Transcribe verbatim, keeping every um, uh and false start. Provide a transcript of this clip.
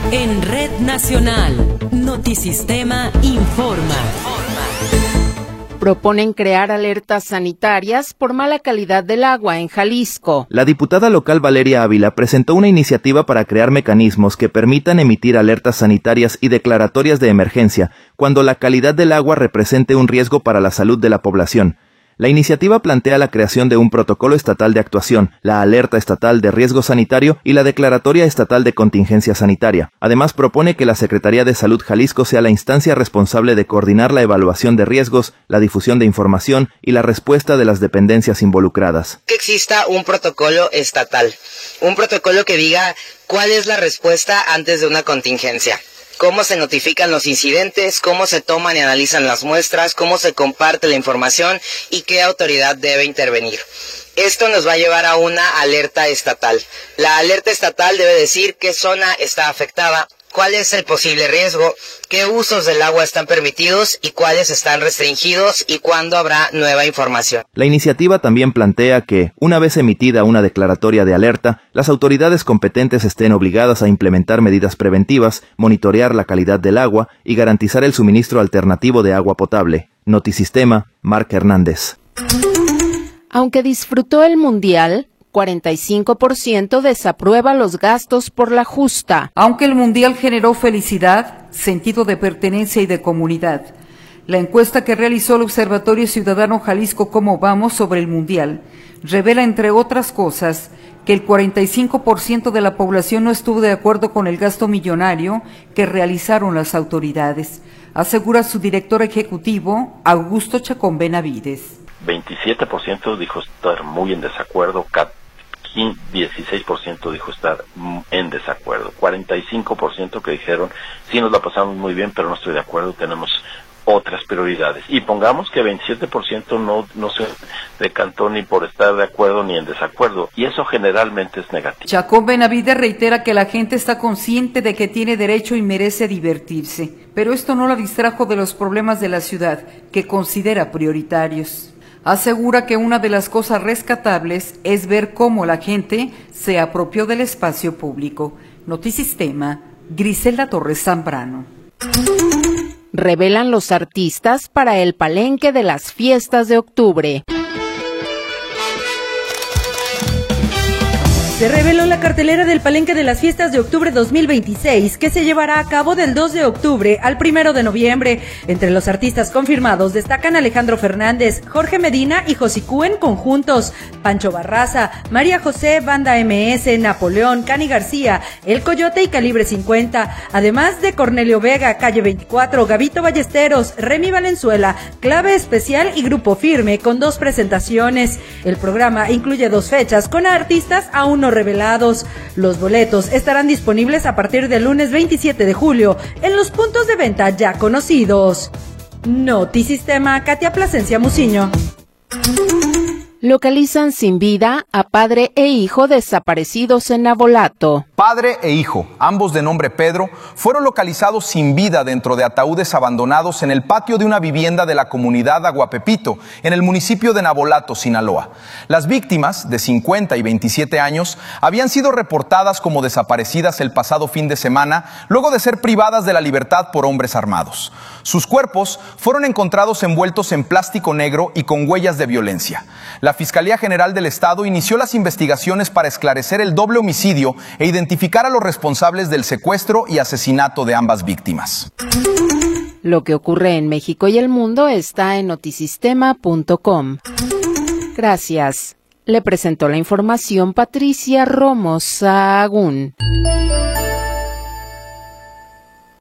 En Red Nacional, Notisistema informa. Proponen crear alertas sanitarias por mala calidad del agua en Jalisco. La diputada local Valeria Ávila presentó una iniciativa para crear mecanismos que permitan emitir alertas sanitarias y declaratorias de emergencia cuando la calidad del agua represente un riesgo para la salud de la población. La iniciativa plantea la creación de un protocolo estatal de actuación, la alerta estatal de riesgo sanitario y la declaratoria estatal de contingencia sanitaria. Además, propone que la Secretaría de Salud Jalisco sea la instancia responsable de coordinar la evaluación de riesgos, la difusión de información y la respuesta de las dependencias involucradas. Que exista un protocolo estatal, un protocolo que diga cuál es la respuesta antes de una contingencia. Cómo se notifican los incidentes, cómo se toman y analizan las muestras, cómo se comparte la información y qué autoridad debe intervenir. Esto nos va a llevar a una alerta estatal. La alerta estatal debe decir qué zona está afectada, cuál es el posible riesgo, qué usos del agua están permitidos y cuáles están restringidos y cuándo habrá nueva información. La iniciativa también plantea que, una vez emitida una declaratoria de alerta, las autoridades competentes estén obligadas a implementar medidas preventivas, monitorear la calidad del agua y garantizar el suministro alternativo de agua potable. Notisistema, Marc Hernández. Aunque disfrutó el Mundial, cuarenta y cinco por ciento desaprueba los gastos por la justa. Aunque el Mundial generó felicidad, sentido de pertenencia y de comunidad, la encuesta que realizó el Observatorio Ciudadano Jalisco Cómo Vamos sobre el Mundial revela, entre otras cosas, que el cuarenta y cinco por ciento de la población no estuvo de acuerdo con el gasto millonario que realizaron las autoridades, asegura su director ejecutivo, Augusto Chacón Benavides. veintisiete por ciento dijo estar muy en desacuerdo, dieciséis por ciento dijo estar en desacuerdo, cuarenta y cinco por ciento que dijeron sí nos la pasamos muy bien pero no estoy de acuerdo, tenemos otras prioridades. Y pongamos que veintisiete por ciento no, no se decantó ni por estar de acuerdo ni en desacuerdo, y eso generalmente es negativo. Chacón Benavides reitera que la gente está consciente de que tiene derecho y merece divertirse, pero esto no la distrajo de los problemas de la ciudad, que considera prioritarios. Asegura que una de las cosas rescatables es ver cómo la gente se apropió del espacio público. Notisistema, Griselda Torres Zambrano. Revelan los artistas para el palenque de las fiestas de octubre. Se reveló la cartelera del Palenque de las Fiestas de Octubre dos mil veintiséis, que se llevará a cabo del dos de octubre al primero de noviembre. Entre los artistas confirmados destacan Alejandro Fernández, Jorge Medina y Josicú en conjuntos, Pancho Barraza, María José, Banda M S, Napoleón, Cani García, El Coyote y Calibre cincuenta, además de Cornelio Vega, Calle veinticuatro, Gabito Ballesteros, Remy Valenzuela, Clave Especial y Grupo Firme, con dos presentaciones. El programa incluye dos fechas con artistas aún no revelados. Los boletos estarán disponibles a partir del lunes veintisiete de julio en los puntos de venta ya conocidos. Notisistema, Katia Plasencia Muciño. Localizan sin vida a padre e hijo desaparecidos en Navolato. Padre e hijo, ambos de nombre Pedro, fueron localizados sin vida dentro de ataúdes abandonados en el patio de una vivienda de la comunidad Aguapepito, en el municipio de Navolato, Sinaloa. Las víctimas, de cincuenta y veintisiete años, habían sido reportadas como desaparecidas el pasado fin de semana, luego de ser privadas de la libertad por hombres armados. Sus cuerpos fueron encontrados envueltos en plástico negro y con huellas de violencia. La Fiscalía General del Estado inició las investigaciones para esclarecer el doble homicidio e identificar a los responsables del secuestro y asesinato de ambas víctimas. Lo que ocurre en México y el mundo está en notisistema punto com. Gracias. Le presentó la información Patricia Romo Sahagún.